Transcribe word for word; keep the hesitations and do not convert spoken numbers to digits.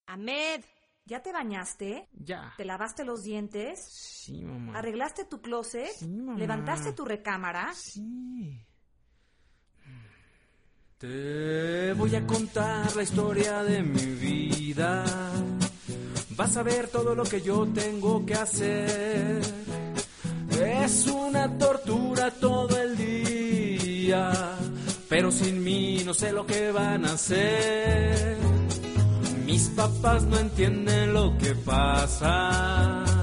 Ahmed, ¿ya te bañaste? Ya. ¿Te lavaste los dientes? Sí, mamá. ¿Arreglaste tu closet? Sí, mamá. ¿Levantaste tu recámara? Sí. Te voy a contar la historia de mi vida. Vas a ver todo lo que yo tengo que hacer. Es una tortura todo el día, pero sin mí no sé lo que van a hacer. Mis papás no entienden lo que pasa.